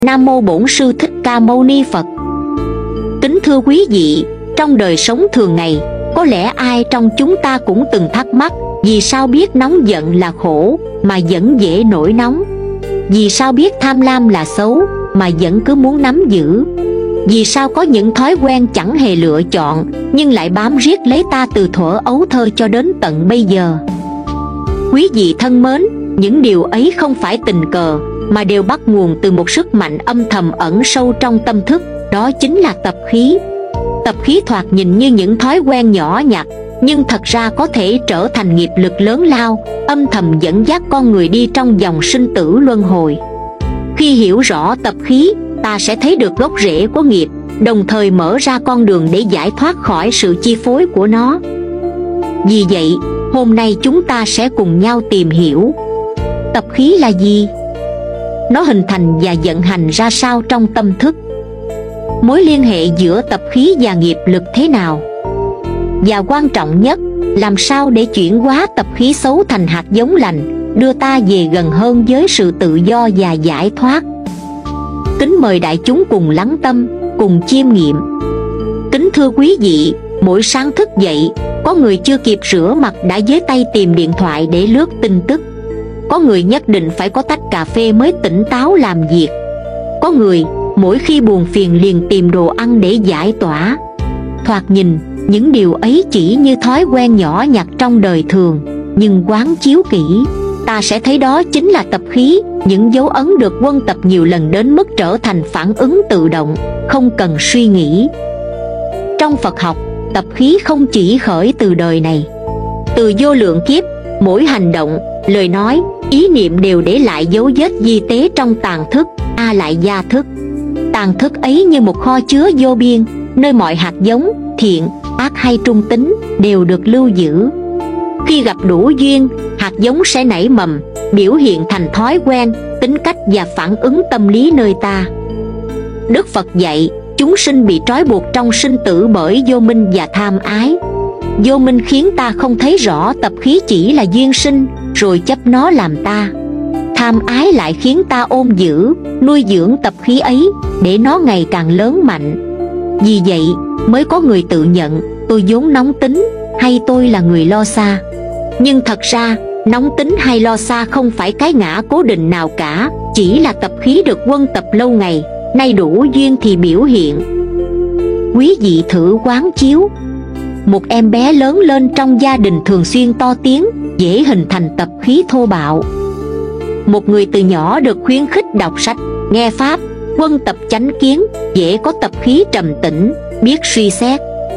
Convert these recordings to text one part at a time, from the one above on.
Nam mô Bổn Sư Thích Ca Mâu Ni Phật. Kính thưa quý vị, trong đời sống thường ngày, có lẽ ai trong chúng ta cũng từng thắc mắc, vì sao biết nóng giận là khổ mà vẫn dễ nổi nóng? Vì sao biết tham lam là xấu mà vẫn cứ muốn nắm giữ? Vì sao có những thói quen chẳng hề lựa chọn nhưng lại bám riết lấy ta từ thuở ấu thơ cho đến tận bây giờ? Quý vị thân mến, những điều ấy không phải tình cờ, mà đều bắt nguồn từ một sức mạnh âm thầm ẩn sâu trong tâm thức, đó chính là tập khí. Tập khí thoạt nhìn như những thói quen nhỏ nhặt, nhưng thật ra có thể trở thành nghiệp lực lớn lao, âm thầm dẫn dắt con người đi trong dòng sinh tử luân hồi. Khi hiểu rõ tập khí, ta sẽ thấy được gốc rễ của nghiệp, đồng thời mở ra con đường để giải thoát khỏi sự chi phối của nó. Vì vậy, hôm nay chúng ta sẽ cùng nhau tìm hiểu tập khí là gì, nó hình thành và vận hành ra sao trong tâm thức, mối liên hệ giữa tập khí và nghiệp lực thế nào, và quan trọng nhất, làm sao để chuyển hóa tập khí xấu thành hạt giống lành, đưa ta về gần hơn với sự tự do và giải thoát. Kính mời đại chúng cùng lắng tâm, cùng chiêm nghiệm. Kính thưa quý vị, mỗi sáng thức dậy, có người chưa kịp rửa mặt đã với tay tìm điện thoại để lướt tin tức. Có người nhất định phải có tách cà phê mới tỉnh táo làm việc. Có người mỗi khi buồn phiền liền tìm đồ ăn để giải tỏa. Thoạt nhìn, những điều ấy chỉ như thói quen nhỏ nhặt trong đời thường, nhưng quán chiếu kỹ, ta sẽ thấy đó chính là tập khí, những dấu ấn được quân tập nhiều lần đến mức trở thành phản ứng tự động, không cần suy nghĩ. Trong Phật học, tập khí không chỉ khởi từ đời này. Từ vô lượng kiếp, mỗi hành động, lời nói, ý niệm đều để lại dấu vết di tế trong tàng thức, lại gia thức. Tàng thức ấy như một kho chứa vô biên, nơi mọi hạt giống, thiện, ác hay trung tính, đều được lưu giữ. Khi gặp đủ duyên, hạt giống sẽ nảy mầm, biểu hiện thành thói quen, tính cách và phản ứng tâm lý nơi ta. Đức Phật dạy, chúng sinh bị trói buộc trong sinh tử bởi vô minh và tham ái. Vô minh khiến ta không thấy rõ tập khí chỉ là duyên sinh, rồi chấp nó làm ta. Tham ái lại khiến ta ôm giữ, nuôi dưỡng tập khí ấy, để nó ngày càng lớn mạnh. Vì vậy, mới có người tự nhận, tôi vốn nóng tính, hay tôi là người lo xa. Nhưng thật ra, nóng tính hay lo xa không phải cái ngã cố định nào cả, chỉ là tập khí được quân tập lâu ngày, nay đủ duyên thì biểu hiện. Quý vị thử quán chiếu. Một em bé lớn lên trong gia đình thường xuyên to tiếng, dễ hình thành tập khí thô bạo. Một người từ nhỏ được khuyến khích đọc sách, nghe pháp, quân tập chánh kiến, dễ có tập khí trầm tĩnh, biết suy xét.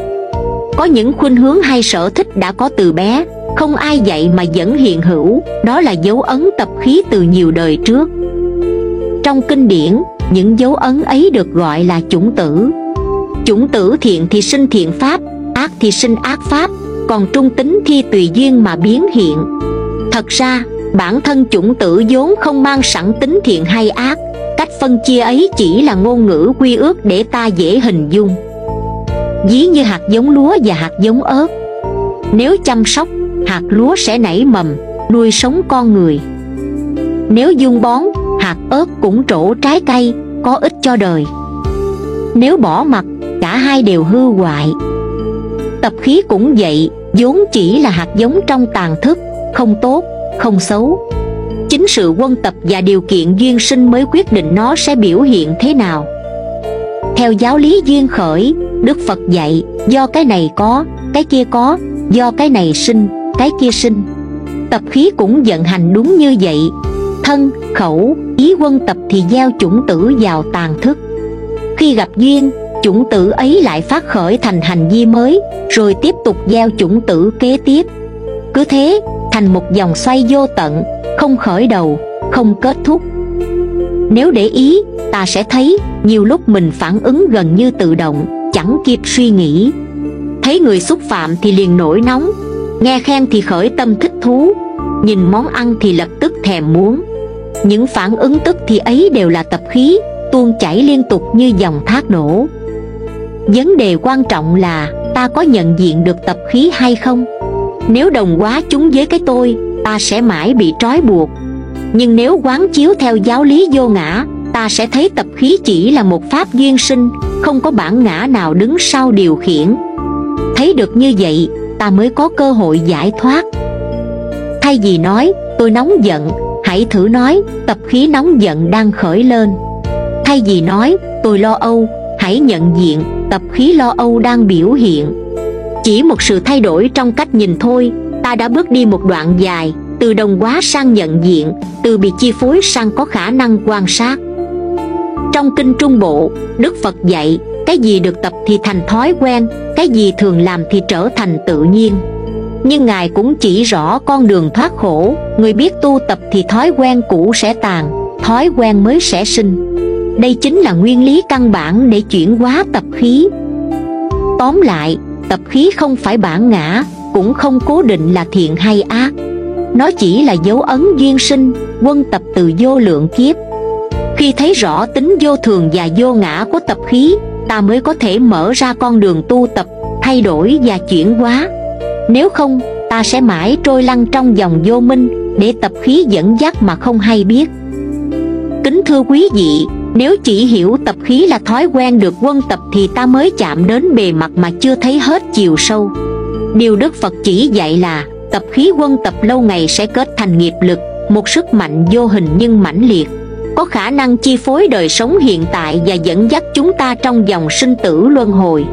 Có những khuynh hướng hay sở thích đã có từ bé, không ai dạy mà vẫn hiện hữu, đó là dấu ấn tập khí từ nhiều đời trước. Trong kinh điển, những dấu ấn ấy được gọi là chủng tử. Chủng tử thiện thì sinh thiện pháp, ác thì sinh ác pháp, còn trung tính thì tùy duyên mà biến hiện. Thật ra, bản thân chủng tử vốn không mang sẵn tính thiện hay ác, cách phân chia ấy chỉ là ngôn ngữ quy ước để ta dễ hình dung. Ví như hạt giống lúa và hạt giống ớt. Nếu chăm sóc, hạt lúa sẽ nảy mầm, nuôi sống con người. Nếu vun bón, hạt ớt cũng trổ trái cây, có ích cho đời. Nếu bỏ mặc, cả hai đều hư hoại. Tập khí cũng vậy, vốn chỉ là hạt giống trong tàng thức, không tốt, không xấu. Chính sự quân tập và điều kiện duyên sinh mới quyết định nó sẽ biểu hiện thế nào. Theo giáo lý duyên khởi, Đức Phật dạy, do cái này có, cái kia có, do cái này sinh, cái kia sinh. Tập khí cũng vận hành đúng như vậy. Thân, khẩu, ý quân tập thì gieo chủng tử vào tàng thức. Khi gặp duyên, chủng tử ấy lại phát khởi thành hành vi mới, rồi tiếp tục gieo chủng tử kế tiếp. Cứ thế, thành một vòng xoay vô tận, không khởi đầu, không kết thúc. Nếu để ý, ta sẽ thấy, nhiều lúc mình phản ứng gần như tự động, chẳng kịp suy nghĩ. Thấy người xúc phạm thì liền nổi nóng, nghe khen thì khởi tâm thích thú, nhìn món ăn thì lập tức thèm muốn. Những phản ứng tức thì ấy đều là tập khí, tuôn chảy liên tục như dòng thác đổ. Vấn đề quan trọng là ta có nhận diện được tập khí hay không. Nếu đồng hóa chúng với cái tôi, ta sẽ mãi bị trói buộc. Nhưng nếu quán chiếu theo giáo lý vô ngã, ta sẽ thấy tập khí chỉ là một pháp duyên sinh, không có bản ngã nào đứng sau điều khiển. Thấy được như vậy, ta mới có cơ hội giải thoát. Thay vì nói tôi nóng giận, hãy thử nói tập khí nóng giận đang khởi lên. Thay vì nói tôi lo âu, hãy nhận diện tập khí lo âu đang biểu hiện. Chỉ một sự thay đổi trong cách nhìn thôi, ta đã bước đi một đoạn dài, từ đồng hóa sang nhận diện, từ bị chi phối sang có khả năng quan sát. Trong Kinh Trung Bộ, Đức Phật dạy, cái gì được tập thì thành thói quen, cái gì thường làm thì trở thành tự nhiên. Nhưng Ngài cũng chỉ rõ con đường thoát khổ, người biết tu tập thì thói quen cũ sẽ tàn, thói quen mới sẽ sinh. Đây chính là nguyên lý căn bản để chuyển hóa tập khí. Tóm lại, tập khí không phải bản ngã, cũng không cố định là thiện hay ác. Nó chỉ là dấu ấn duyên sinh, quân tập từ vô lượng kiếp. Khi thấy rõ tính vô thường và vô ngã của tập khí, ta mới có thể mở ra con đường tu tập, thay đổi và chuyển hóa. Nếu không, ta sẽ mãi trôi lăn trong dòng vô minh, để tập khí dẫn dắt mà không hay biết. Kính thưa quý vị, nếu chỉ hiểu tập khí là thói quen được quân tập thì ta mới chạm đến bề mặt mà chưa thấy hết chiều sâu. Điều Đức Phật chỉ dạy là tập khí quân tập lâu ngày sẽ kết thành nghiệp lực, một sức mạnh vô hình nhưng mãnh liệt, có khả năng chi phối đời sống hiện tại và dẫn dắt chúng ta trong dòng sinh tử luân hồi.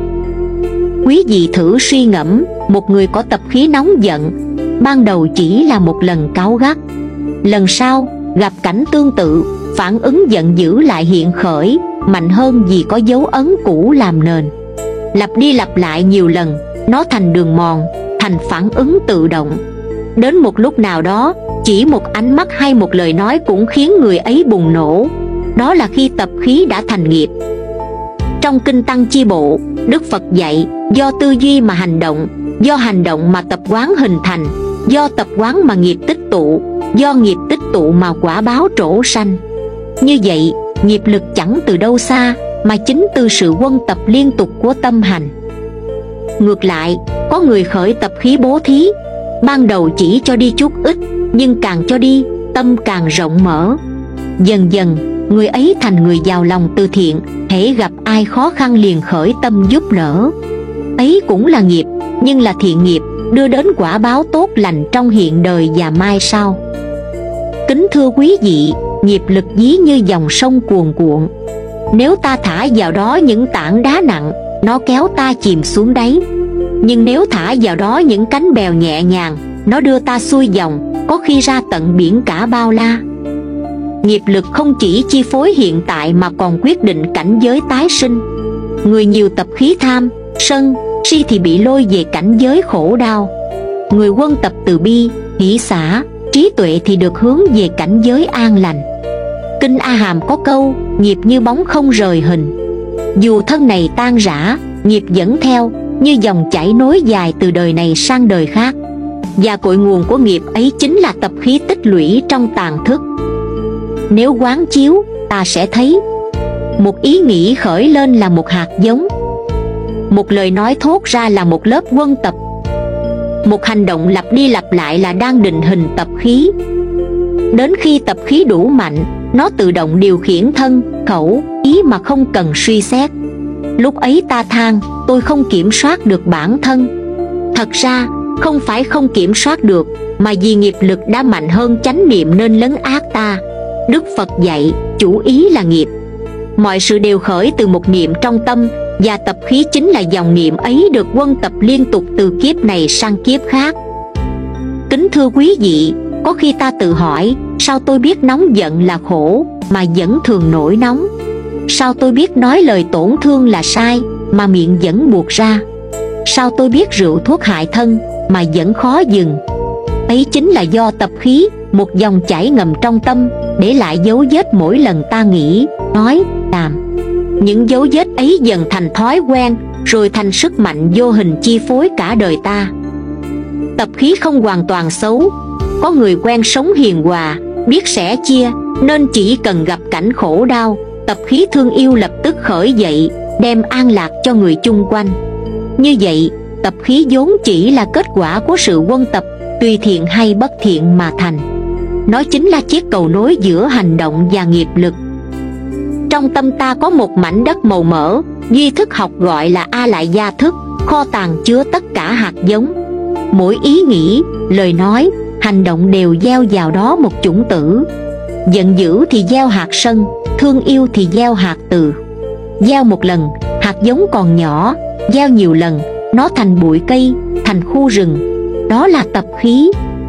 Quý vị thử suy ngẫm, một người có tập khí nóng giận, ban đầu chỉ là một lần cáu gắt, lần sau gặp cảnh tương tự, phản ứng giận dữ lại hiện khởi, mạnh hơn vì có dấu ấn cũ làm nền. Lặp đi lặp lại nhiều lần, nó thành đường mòn, thành phản ứng tự động. Đến một lúc nào đó, chỉ một ánh mắt hay một lời nói cũng khiến người ấy bùng nổ. Đó là khi tập khí đã thành nghiệp. Trong Kinh Tăng Chi Bộ, Đức Phật dạy, do tư duy mà hành động, do hành động mà tập quán hình thành, do tập quán mà nghiệp tích tụ, do nghiệp tích tụ mà quả báo trổ sanh. Như vậy, nghiệp lực chẳng từ đâu xa, mà chính từ sự quân tập liên tục của tâm hành. Ngược lại, có người khởi tập khí bố thí, ban đầu chỉ cho đi chút ít, nhưng càng cho đi, tâm càng rộng mở. Dần dần, người ấy thành người giàu lòng từ thiện, hễ gặp ai khó khăn liền khởi tâm giúp đỡ. Ấy cũng là nghiệp, nhưng là thiện nghiệp, đưa đến quả báo tốt lành trong hiện đời và mai sau. Kính thưa quý vị, nghiệp lực ví như dòng sông cuồn cuộn. Nếu ta thả vào đó những tảng đá nặng, nó kéo ta chìm xuống đáy. Nhưng nếu thả vào đó những cánh bèo nhẹ nhàng, nó đưa ta xuôi dòng, có khi ra tận biển cả bao la. Nghiệp lực không chỉ chi phối hiện tại mà còn quyết định cảnh giới tái sinh. Người nhiều tập khí tham, sân, si thì bị lôi về cảnh giới khổ đau. Người quân tập từ bi, hỷ xả, trí tuệ thì được hướng về cảnh giới an lành. Kinh A Hàm có câu, nghiệp như bóng không rời hình. Dù thân này tan rã, nghiệp dẫn theo, như dòng chảy nối dài từ đời này sang đời khác. Và cội nguồn của nghiệp ấy chính là tập khí tích lũy trong tàng thức. Nếu quán chiếu, ta sẽ thấy một ý nghĩ khởi lên là một hạt giống, một lời nói thốt ra là một lớp quân tập, một hành động lặp đi lặp lại là đang định hình tập khí. Đến khi tập khí đủ mạnh, nó tự động điều khiển thân, khẩu, ý mà không cần suy xét. Lúc ấy ta than, tôi không kiểm soát được bản thân. Thật ra, không phải không kiểm soát được, mà vì nghiệp lực đã mạnh hơn chánh niệm nên lấn át ta. Đức Phật dạy, chủ ý là nghiệp. Mọi sự đều khởi từ một niệm trong tâm, và tập khí chính là dòng niệm ấy được quân tập liên tục từ kiếp này sang kiếp khác. Kính thưa quý vị, có khi ta tự hỏi, sao tôi biết nóng giận là khổ, mà vẫn thường nổi nóng? Sao tôi biết nói lời tổn thương là sai, mà miệng vẫn buột ra? Sao tôi biết rượu thuốc hại thân, mà vẫn khó dừng? Ấy chính là do tập khí, một dòng chảy ngầm trong tâm, để lại dấu vết mỗi lần ta nghĩ, nói, làm. Những dấu vết ấy dần thành thói quen, rồi thành sức mạnh vô hình chi phối cả đời ta. Tập khí không hoàn toàn xấu. Có người quen sống hiền hòa, biết sẻ chia, nên chỉ cần gặp cảnh khổ đau, tập khí thương yêu lập tức khởi dậy, đem an lạc cho người chung quanh. Như vậy, tập khí vốn chỉ là kết quả của sự quân tập, tùy thiện hay bất thiện mà thành. Nó chính là chiếc cầu nối giữa hành động và nghiệp lực. Trong tâm ta có một mảnh đất màu mỡ, duy thức học gọi là A Lại Gia thức, kho tàng chứa tất cả hạt giống. Mỗi ý nghĩ, lời nói, hành động đều gieo vào đó một chủng tử. Giận dữ thì gieo hạt sân, thương yêu thì gieo hạt từ. Gieo một lần, hạt giống còn nhỏ, gieo nhiều lần, nó thành bụi cây, thành khu rừng. Đó là tập khí.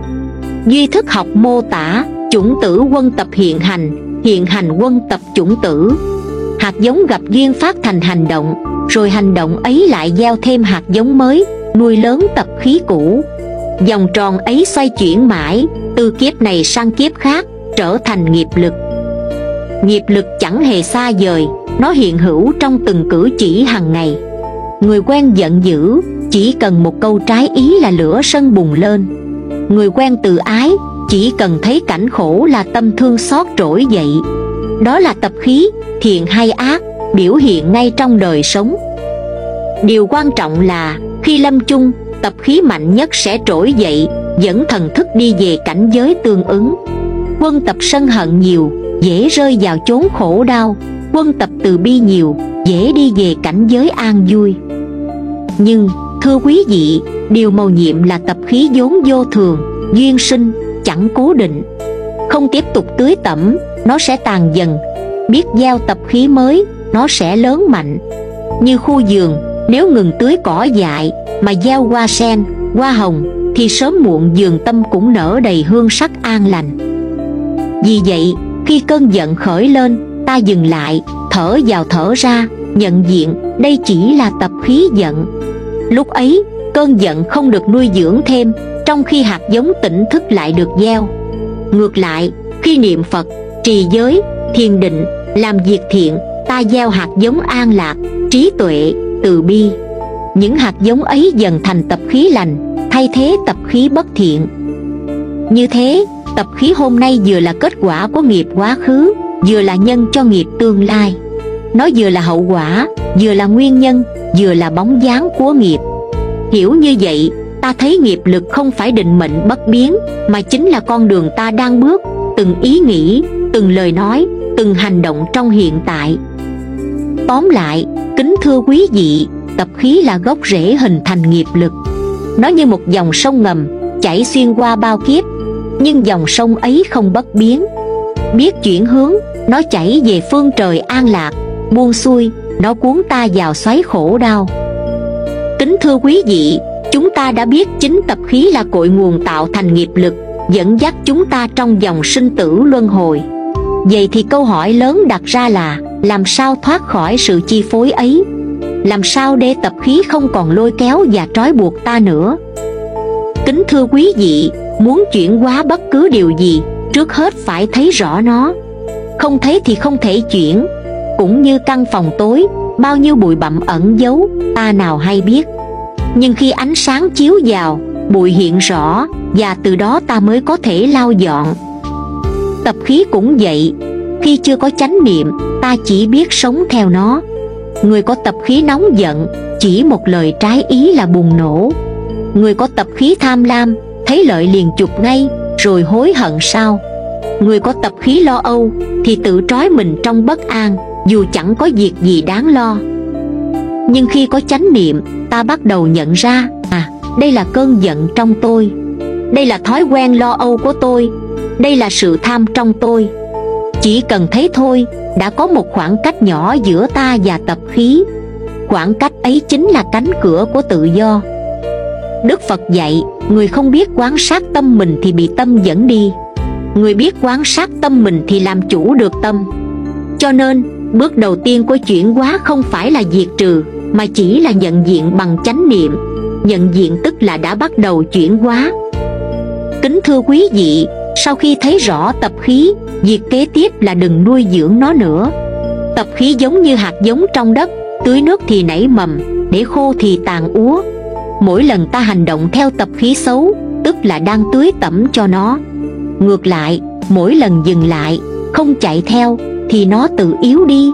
Duy thức học mô tả chủng tử quân tập hiện hành quân tập chủng tử. Hạt giống gặp duyên phát thành hành động, rồi hành động ấy lại gieo thêm hạt giống mới, nuôi lớn tập khí cũ. Vòng tròn ấy xoay chuyển mãi, từ kiếp này sang kiếp khác, trở thành nghiệp lực. Nghiệp lực chẳng hề xa vời, nó hiện hữu trong từng cử chỉ hàng ngày. Người quen giận dữ, chỉ cần một câu trái ý là lửa sân bùng lên. Người quen từ ái, chỉ cần thấy cảnh khổ là tâm thương xót trỗi dậy. Đó là tập khí, thiện hay ác, biểu hiện ngay trong đời sống. Điều quan trọng là khi lâm chung, tập khí mạnh nhất sẽ trỗi dậy, dẫn thần thức đi về cảnh giới tương ứng. Quân tập sân hận nhiều, dễ rơi vào chốn khổ đau. Quân tập từ bi nhiều, dễ đi về cảnh giới an vui. Nhưng, thưa quý vị, điều mầu nhiệm là tập khí vốn vô thường, duyên sinh, chẳng cố định. Không tiếp tục tưới tẩm, nó sẽ tàn dần. Biết gieo tập khí mới, nó sẽ lớn mạnh. Như khu vườn, nếu ngừng tưới cỏ dại mà gieo hoa sen, hoa hồng, thì sớm muộn vườn tâm cũng nở đầy hương sắc an lành. Vì vậy, khi cơn giận khởi lên, ta dừng lại, thở vào thở ra, nhận diện đây chỉ là tập khí giận. Lúc ấy, cơn giận không được nuôi dưỡng thêm, trong khi hạt giống tỉnh thức lại được gieo. Ngược lại, khi niệm Phật, trì giới, thiền định, làm việc thiện, ta gieo hạt giống an lạc, trí tuệ, từ bi. Những hạt giống ấy dần thành tập khí lành, thay thế tập khí bất thiện. Như thế, tập khí hôm nay vừa là kết quả của nghiệp quá khứ, vừa là nhân cho nghiệp tương lai. Nó vừa là hậu quả, vừa là nguyên nhân, vừa là bóng dáng của nghiệp. Hiểu như vậy, ta thấy nghiệp lực không phải định mệnh bất biến, mà chính là con đường ta đang bước, từng ý nghĩ, từng lời nói, từng hành động trong hiện tại. Tóm lại, kính thưa quý vị, tập khí là gốc rễ hình thành nghiệp lực. Nó như một dòng sông ngầm, chảy xuyên qua bao kiếp, nhưng dòng sông ấy không bất biến. Biết chuyển hướng, nó chảy về phương trời an lạc, buông xuôi, nó cuốn ta vào xoáy khổ đau. Kính thưa quý vị, chúng ta đã biết chính tập khí là cội nguồn tạo thành nghiệp lực, dẫn dắt chúng ta trong dòng sinh tử luân hồi. Vậy thì câu hỏi lớn đặt ra là làm sao thoát khỏi sự chi phối ấy? Làm sao để tập khí không còn lôi kéo và trói buộc ta nữa? Kính thưa quý vị, muốn chuyển hóa bất cứ điều gì, trước hết phải thấy rõ nó. Không thấy thì không thể chuyển. Cũng như căn phòng tối, bao nhiêu bụi bặm ẩn giấu, ta nào hay biết. Nhưng khi ánh sáng chiếu vào, bụi hiện rõ, và từ đó ta mới có thể lau dọn. Tập khí cũng vậy, khi chưa có chánh niệm, ta chỉ biết sống theo nó. Người có tập khí nóng giận, chỉ một lời trái ý là bùng nổ. Người có tập khí tham lam, thấy lợi liền chụp ngay, rồi hối hận sau. Người có tập khí lo âu, thì tự trói mình trong bất an, dù chẳng có việc gì đáng lo. Nhưng khi có chánh niệm, ta bắt đầu nhận ra, đây là cơn giận trong tôi, đây là thói quen lo âu của tôi, đây là sự tham trong tôi. Chỉ cần thấy thôi, đã có một khoảng cách nhỏ giữa ta và tập khí. Khoảng cách ấy chính là cánh cửa của tự do. Đức Phật dạy, người không biết quan sát tâm mình thì bị tâm dẫn đi. Người biết quan sát tâm mình thì làm chủ được tâm. Cho nên, bước đầu tiên của chuyển hóa không phải là diệt trừ, mà chỉ là nhận diện bằng chánh niệm. Nhận diện tức là đã bắt đầu chuyển hóa. Kính thưa quý vị, sau khi thấy rõ tập khí, việc kế tiếp là đừng nuôi dưỡng nó nữa. Tập khí giống như hạt giống trong đất, tưới nước thì nảy mầm, để khô thì tàn úa. Mỗi lần ta hành động theo tập khí xấu, tức là đang tưới tẩm cho nó. Ngược lại, mỗi lần dừng lại, không chạy theo, thì nó tự yếu đi.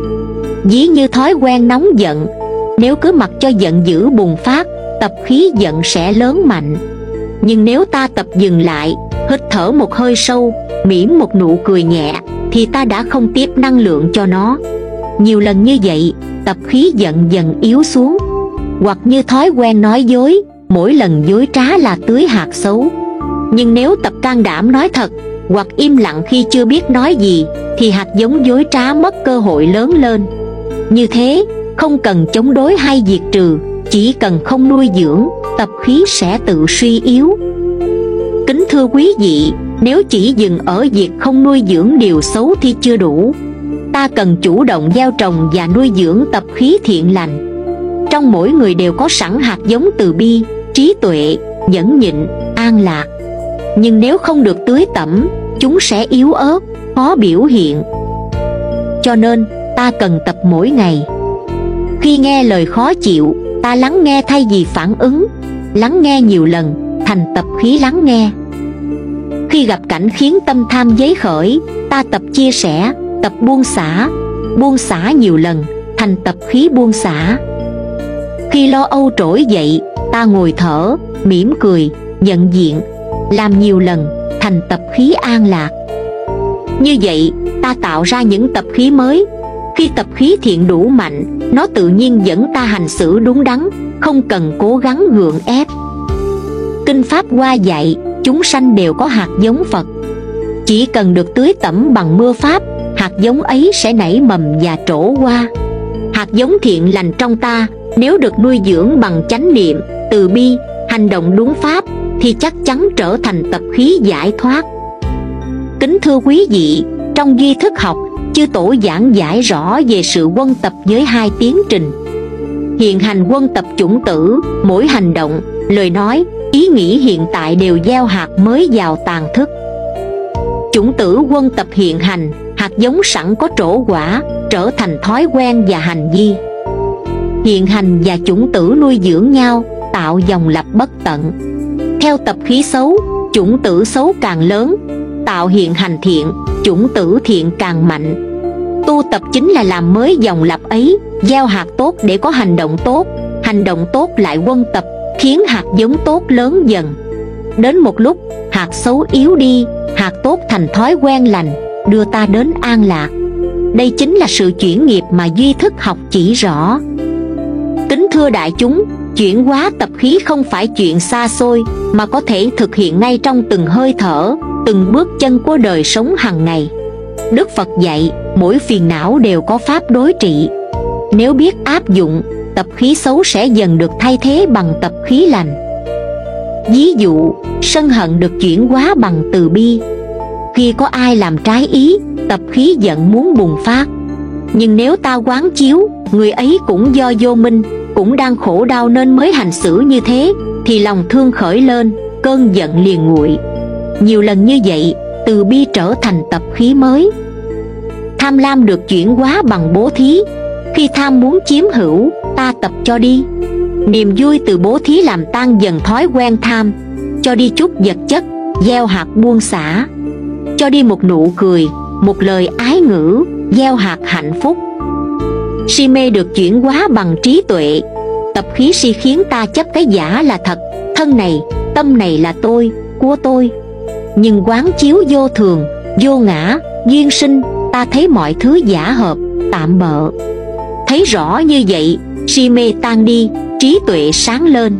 Ví như thói quen nóng giận, nếu cứ mặc cho giận dữ bùng phát, tập khí giận sẽ lớn mạnh. Nhưng nếu ta tập dừng lại, hít thở một hơi sâu, mỉm một nụ cười nhẹ, thì ta đã không tiếp năng lượng cho nó. Nhiều lần như vậy, tập khí dần dần yếu xuống. Hoặc như thói quen nói dối, mỗi lần dối trá là tưới hạt xấu. Nhưng nếu tập can đảm nói thật, hoặc im lặng khi chưa biết nói gì, thì hạt giống dối trá mất cơ hội lớn lên. Như thế, không cần chống đối hay diệt trừ, chỉ cần không nuôi dưỡng, tập khí sẽ tự suy yếu. Kính thưa quý vị, nếu chỉ dừng ở việc không nuôi dưỡng điều xấu thì chưa đủ. Ta cần chủ động gieo trồng và nuôi dưỡng tập khí thiện lành. Trong mỗi người đều có sẵn hạt giống từ bi, trí tuệ, nhẫn nhịn, an lạc. Nhưng nếu không được tưới tẩm, chúng sẽ yếu ớt, khó biểu hiện. Cho nên, ta cần tập mỗi ngày. Khi nghe lời khó chịu, ta lắng nghe thay vì phản ứng. Lắng nghe nhiều lần, thành tập khí lắng nghe. Khi gặp cảnh khiến tâm tham dấy khởi, ta tập chia sẻ, tập buông xả. Buông xả nhiều lần, thành tập khí buông xả. Khi lo âu trỗi dậy, ta ngồi thở, mỉm cười, nhận diện. Làm nhiều lần, thành tập khí an lạc. Như vậy, ta tạo ra những tập khí mới. Khi tập khí thiện đủ mạnh, nó tự nhiên dẫn ta hành xử đúng đắn, không cần cố gắng gượng ép. Kinh Pháp Hoa dạy, chúng sanh đều có hạt giống Phật. Chỉ cần được tưới tẩm bằng mưa Pháp, hạt giống ấy sẽ nảy mầm và trổ hoa. Hạt giống thiện lành trong ta, nếu được nuôi dưỡng bằng chánh niệm, từ bi, hành động đúng Pháp, thì chắc chắn trở thành tập khí giải thoát. Kính thưa quý vị, trong duy thức học, chư tổ giảng giải rõ về sự quân tập với 2 tiến trình. Hiện hành quân tập chủng tử, mỗi hành động, lời nói, ý nghĩ hiện tại đều gieo hạt mới vào tàng thức. Chủng tử quân tập hiện hành, hạt giống sẵn có trổ quả, trở thành thói quen và hành vi. Hiện hành và chủng tử nuôi dưỡng nhau, tạo dòng lặp bất tận. Theo tập khí xấu, chủng tử xấu càng lớn. Tạo hiện hành thiện, chủng tử thiện càng mạnh. Tu tập chính là làm mới dòng lặp ấy, gieo hạt tốt để có hành động tốt. Hành động tốt lại quân tập, khiến hạt giống tốt lớn dần. Đến một lúc, hạt xấu yếu đi, hạt tốt thành thói quen lành, đưa ta đến an lạc. Đây chính là sự chuyển nghiệp mà duy thức học chỉ rõ. Kính thưa đại chúng, chuyển hóa tập khí không phải chuyện xa xôi, mà có thể thực hiện ngay trong từng hơi thở, từng bước chân của đời sống hàng ngày. Đức Phật dạy, mỗi phiền não đều có pháp đối trị. Nếu biết áp dụng, tập khí xấu sẽ dần được thay thế bằng tập khí lành. Ví dụ, sân hận được chuyển hóa bằng từ bi. Khi có ai làm trái ý, tập khí giận muốn bùng phát. Nhưng nếu ta quán chiếu, người ấy cũng do vô minh, cũng đang khổ đau nên mới hành xử như thế, thì lòng thương khởi lên, cơn giận liền nguội. Nhiều lần như vậy, từ bi trở thành tập khí mới. Tham lam được chuyển hóa bằng bố thí. Khi tham muốn chiếm hữu, ta tập cho đi. Niềm vui từ bố thí làm tan dần thói quen tham. Cho đi chút vật chất, gieo hạt buông xả. Cho đi một nụ cười, một lời ái ngữ, gieo hạt hạnh phúc. Si mê được chuyển hóa bằng trí tuệ. Tập khí si khiến ta chấp cái giả là thật, thân này, tâm này là tôi, của tôi. Nhưng quán chiếu vô thường, vô ngã, duyên sinh, ta thấy mọi thứ giả hợp, tạm bợ. Thấy rõ như vậy, si mê tan đi, trí tuệ sáng lên.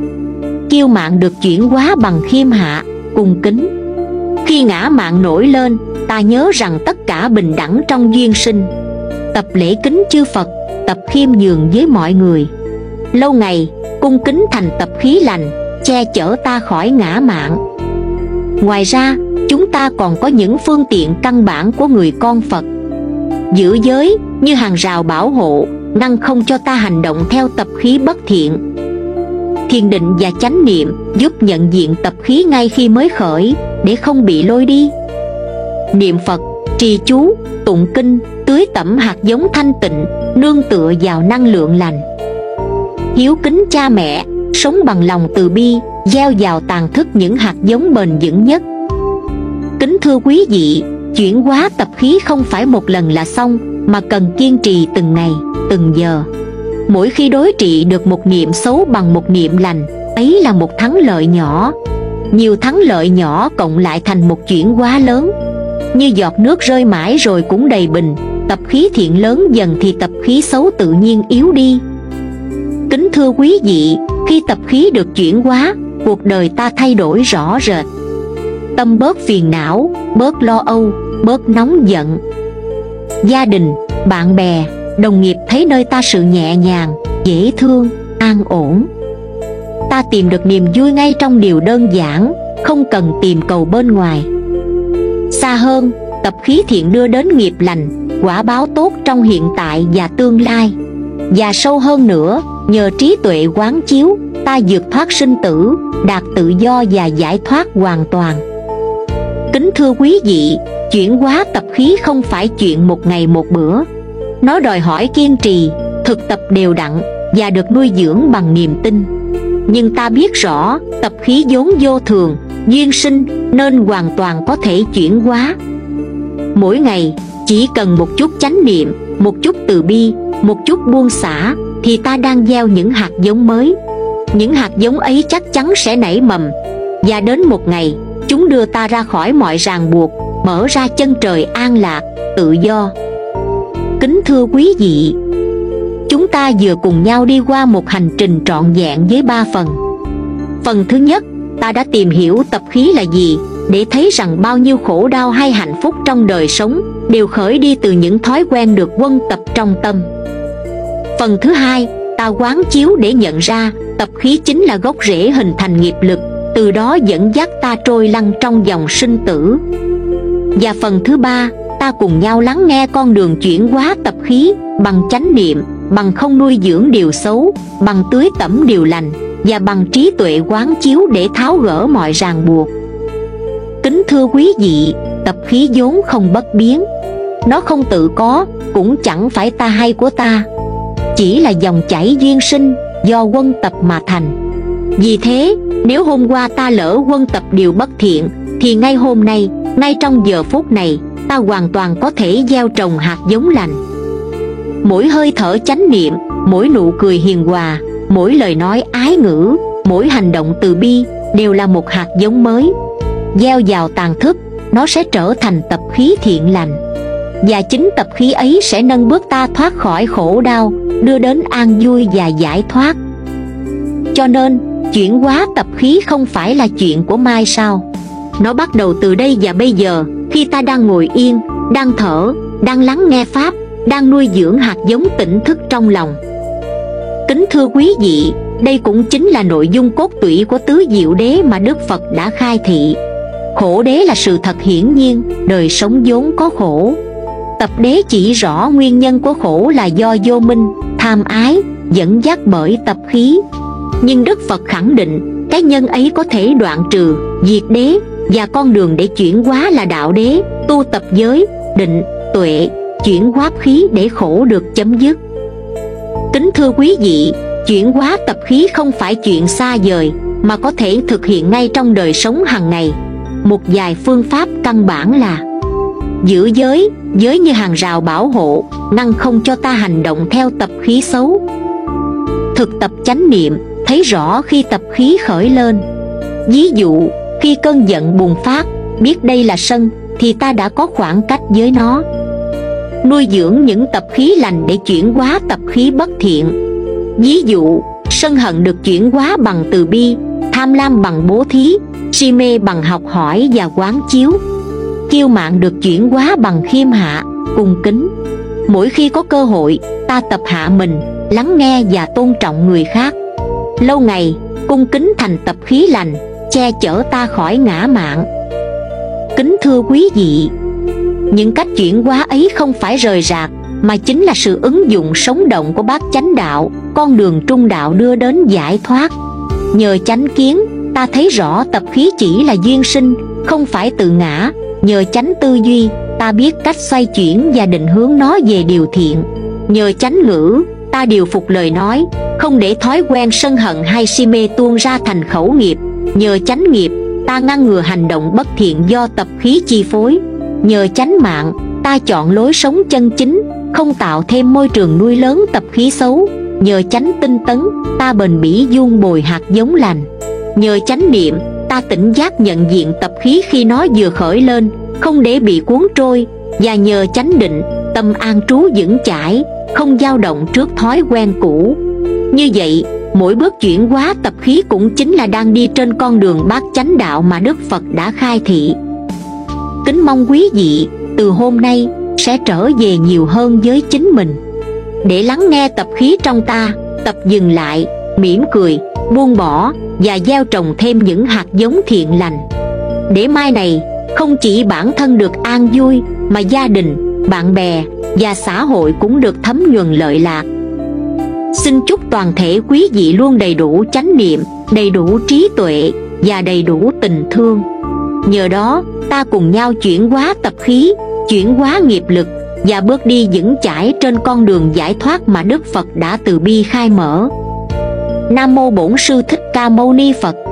Kiêu mạn được chuyển hóa bằng khiêm hạ, cung kính. Khi ngã mạn nổi lên, ta nhớ rằng tất cả bình đẳng trong duyên sinh. Tập lễ kính chư Phật, tập khiêm nhường với mọi người. Lâu ngày, cung kính thành tập khí lành, che chở ta khỏi ngã mạn. Ngoài ra, chúng ta còn có những phương tiện căn bản của người con Phật. Giữ giới như hàng rào bảo hộ, ngăn không cho ta hành động theo tập khí bất thiện. Thiền định và chánh niệm giúp nhận diện tập khí ngay khi mới khởi, để không bị lôi đi. Niệm Phật, trì chú, tụng kinh, tưới tẩm hạt giống thanh tịnh, nương tựa vào năng lượng lành. Hiếu kính cha mẹ, sống bằng lòng từ bi, gieo vào tàng thức những hạt giống bền vững nhất. Kính thưa quý vị, chuyển hóa tập khí không phải một lần là xong, mà cần kiên trì từng ngày, từng giờ. Mỗi khi đối trị được một niệm xấu bằng một niệm lành, ấy là một thắng lợi nhỏ. Nhiều thắng lợi nhỏ cộng lại thành một chuyển hóa lớn. như giọt nước rơi mãi rồi cũng đầy bình. Tập khí thiện lớn dần thì tập khí xấu tự nhiên yếu đi. Kính thưa quý vị, khi tập khí được chuyển hóa, cuộc đời ta thay đổi rõ rệt. Tâm bớt phiền não, bớt lo âu, bớt nóng giận. Gia đình, bạn bè, đồng nghiệp thấy nơi ta sự nhẹ nhàng, dễ thương, an ổn. Ta tìm được niềm vui ngay trong điều đơn giản, không cần tìm cầu bên ngoài. Xa hơn, tập khí thiện đưa đến nghiệp lành, quả báo tốt trong hiện tại và tương lai. Và sâu hơn nữa, nhờ trí tuệ quán chiếu, ta vượt thoát sinh tử, đạt tự do và giải thoát hoàn toàn. Kính thưa quý vị, chuyển hóa tập khí không phải chuyện một ngày một bữa. Nó đòi hỏi kiên trì, thực tập đều đặn và được nuôi dưỡng bằng niềm tin. Nhưng ta biết rõ, tập khí vốn vô thường, duyên sinh nên hoàn toàn có thể chuyển hóa. Mỗi ngày, chỉ cần một chút chánh niệm, một chút từ bi, một chút buông xả, thì ta đang gieo những hạt giống mới. Những hạt giống ấy chắc chắn sẽ nảy mầm, và đến một ngày, chúng đưa ta ra khỏi mọi ràng buộc, mở ra chân trời an lạc, tự do. Kính thưa quý vị, chúng ta vừa cùng nhau đi qua một hành trình trọn vẹn với 3 phần. Phần thứ nhất, ta đã tìm hiểu tập khí là gì, để thấy rằng bao nhiêu khổ đau hay hạnh phúc trong đời sống đều khởi đi từ những thói quen được quân tập trong tâm. Phần thứ hai, ta quán chiếu để nhận ra tập khí chính là gốc rễ hình thành nghiệp lực, từ đó dẫn dắt ta trôi lăn trong dòng sinh tử. Và phần thứ ba, ta cùng nhau lắng nghe con đường chuyển hóa tập khí bằng chánh niệm, bằng không nuôi dưỡng điều xấu, bằng tưới tẩm điều lành, và bằng trí tuệ quán chiếu để tháo gỡ mọi ràng buộc. Kính thưa quý vị, tập khí vốn không bất biến. Nó không tự có, cũng chẳng phải ta hay của ta, chỉ là dòng chảy duyên sinh do quân tập mà thành. Vì thế, nếu hôm qua ta lỡ quân tập điều bất thiện, thì ngay hôm nay, ngay trong giờ phút này, ta hoàn toàn có thể gieo trồng hạt giống lành. Mỗi hơi thở chánh niệm, mỗi nụ cười hiền hòa, mỗi lời nói ái ngữ, mỗi hành động từ bi đều là một hạt giống mới. Gieo vào tàn thức, nó sẽ trở thành tập khí thiện lành. Và chính tập khí ấy sẽ nâng bước ta thoát khỏi khổ đau, đưa đến an vui và giải thoát. Cho nên, chuyển hóa tập khí không phải là chuyện của mai sau. Nó bắt đầu từ đây và bây giờ, khi ta đang ngồi yên, đang thở, đang lắng nghe Pháp, đang nuôi dưỡng hạt giống tỉnh thức trong lòng. Kính thưa quý vị, đây cũng chính là nội dung cốt tủy của tứ diệu đế mà Đức Phật đã khai thị. Khổ đế là sự thật hiển nhiên, đời sống vốn có khổ. Tập đế chỉ rõ nguyên nhân của khổ là do vô minh, tham ái, dẫn dắt bởi tập khí. Nhưng Đức Phật khẳng định, cái nhân ấy có thể đoạn trừ, diệt đế, và con đường để chuyển hóa là đạo đế, tu tập giới, định, tuệ, chuyển hóa khí để khổ được chấm dứt. Kính thưa quý vị, chuyển hóa tập khí không phải chuyện xa vời, mà có thể thực hiện ngay trong đời sống hàng ngày. Một vài phương pháp căn bản là: giữ giới, giới như hàng rào bảo hộ, ngăn không cho ta hành động theo tập khí xấu. Thực tập chánh niệm, thấy rõ khi tập khí khởi lên. Ví dụ, khi cơn giận bùng phát, biết đây là sân, thì ta đã có khoảng cách với nó. Nuôi dưỡng những tập khí lành để chuyển hóa tập khí bất thiện. Ví dụ, sân hận được chuyển hóa bằng từ bi, tham lam bằng bố thí, si mê bằng học hỏi và quán chiếu. Kiêu mạn được chuyển hóa bằng khiêm hạ, cung kính. Mỗi khi có cơ hội, ta tập hạ mình, lắng nghe và tôn trọng người khác. Lâu ngày, cung kính thành tập khí lành, che chở ta khỏi ngã mạn. Kính thưa quý vị, những cách chuyển hóa ấy không phải rời rạc, mà chính là sự ứng dụng sống động của bát chánh đạo, con đường trung đạo đưa đến giải thoát. Nhờ chánh kiến, ta thấy rõ tập khí chỉ là duyên sinh, không phải tự ngã. Nhờ chánh tư duy, ta biết cách xoay chuyển và định hướng nó về điều thiện. Nhờ chánh ngữ, ta điều phục lời nói, không để thói quen sân hận hay si mê tuôn ra thành khẩu nghiệp. Nhờ chánh nghiệp, ta ngăn ngừa hành động bất thiện do tập khí chi phối. Nhờ chánh mạng, ta chọn lối sống chân chính, không tạo thêm môi trường nuôi lớn tập khí xấu. Nhờ chánh tinh tấn, ta bền bỉ vun bồi hạt giống lành. Nhờ chánh niệm, ta tỉnh giác nhận diện tập khí khi nó vừa khởi lên, không để bị cuốn trôi, và nhờ chánh định, tâm an trú vững chãi, không dao động trước thói quen cũ. Như vậy, mỗi bước chuyển hóa tập khí cũng chính là đang đi trên con đường bát chánh đạo mà Đức Phật đã khai thị. Kính mong quý vị từ hôm nay sẽ trở về nhiều hơn với chính mình, để lắng nghe tập khí trong ta, tập dừng lại, mỉm cười, buông bỏ và gieo trồng thêm những hạt giống thiện lành, để mai này không chỉ bản thân được an vui mà gia đình, bạn bè và xã hội cũng được thấm nhuần lợi lạc. Xin chúc toàn thể quý vị luôn đầy đủ chánh niệm, đầy đủ trí tuệ và đầy đủ tình thương. Nhờ đó ta cùng nhau chuyển hóa tập khí, chuyển hóa nghiệp lực và bước đi vững chãi trên con đường giải thoát mà Đức Phật đã từ bi khai mở. Nam mô Bổn Sư Thích Ca Mâu Ni Phật.